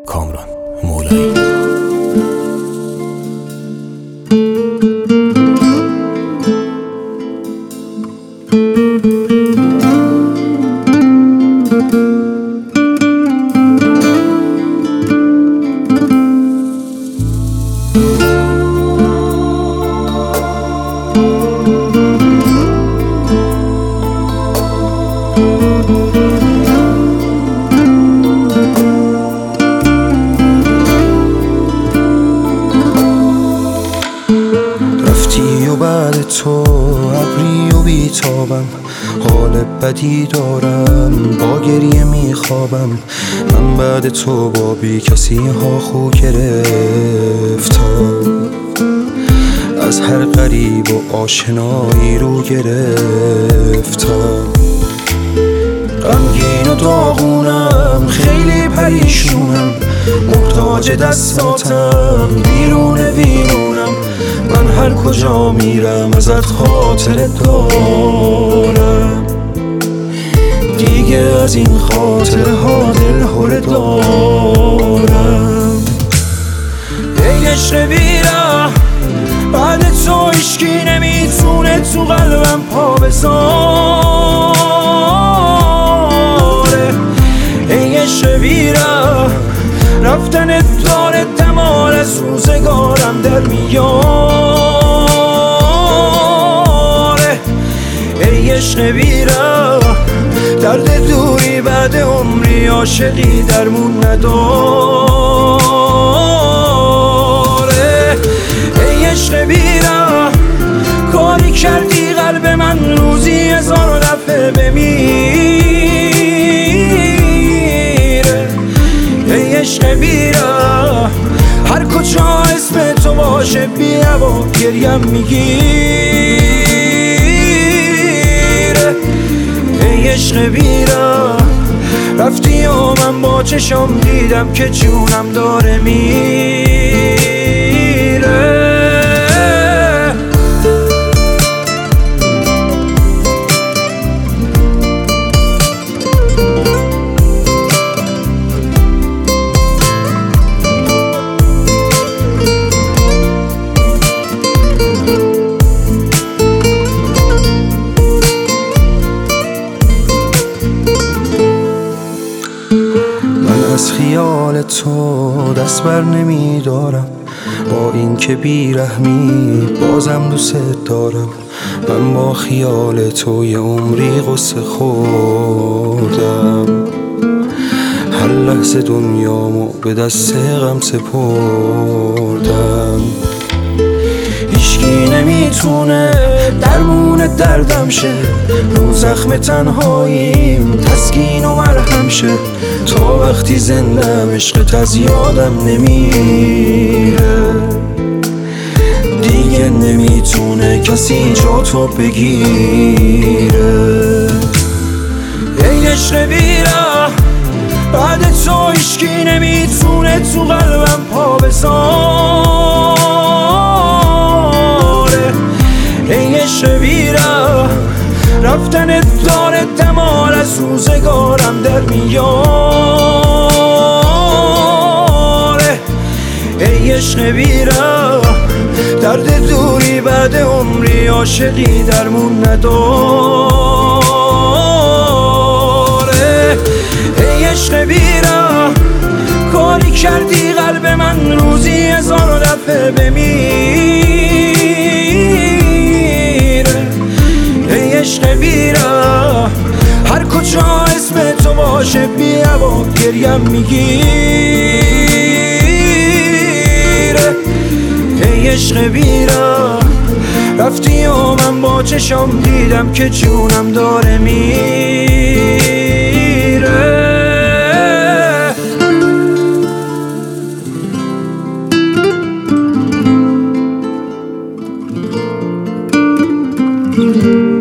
کامران مولایی. رفتی و بعد تو ابری و بیتابم، حال بدی دارم با گریه میخوابم. من بعد تو با بی کسی ها خو گرفتم، از هر غریب و آشنایی رو گرفتم. غمگین و داغونم، خیلی پریشونم، محتاج دستاتم، بیرون ویرونم. من هر کجا میرم ازت خاطر دارم، دیگه از این خاطره ها دلهره دارم. ای عشق بیره، بعد تو هیچکی نمیتونه تو قلبم پا بذاره. ای عشق بیره، رفتن داره دمار از روزگارم در میاره. ای عشق بیره، درد دوری بعد عمری عاشقی درمون نداره. ای عشق بیره، کاری کردی قلب من روزی 1000 دفعه بمیره. ای عشق بیره، هر کجا اسم تو باشه بی هوا گریم میگیره. ای عشق بیره، رفتی و من با چشم دیدم که جونم داره میره. از خیال تو دست بر نمی دارم، با این که بیرحمی بازم دوست دارم. من با خیال تو یه عمری غصه خوردم، هر لحظه دنیامو به دست غم سپردم. هیچکی نمیتونه درمون دردم شه، رو زخم تنهاییم تسکین و مرهم شه. تا وقتی زندم عشقت از یادم نمیره، دیگه نمیتونه کسی جا تو بگیره. ای عشق بیره، بعد تو هیچکی نمیتونه تو قلبم پا بذاره. ای عشق بیره، رفتن داره دمار از روزگارم در میاره. ای عشق بیره، درد دوری بعد عمری عاشقی درمون نداره. ای عشق بیره، کاری کردی قلب من روزی 1000 دفعه بمیره. ای عشق بیره، هر کجا اسم تو باشه بی هوا گریم میگیره. ای عشق بیره، رفتی و من با چشم دیدم که جونم داره میره.